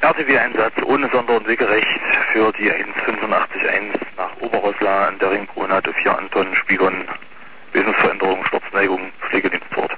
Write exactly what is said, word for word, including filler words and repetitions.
R T W-Einsatz ohne Sonder- und Wegerecht für die eins fünfundachtzig eins nach Oberrosla an der Ringbrunnate vier Anton, Spiegon, Wesensveränderung, Sturzneigung, Pflegedienstort.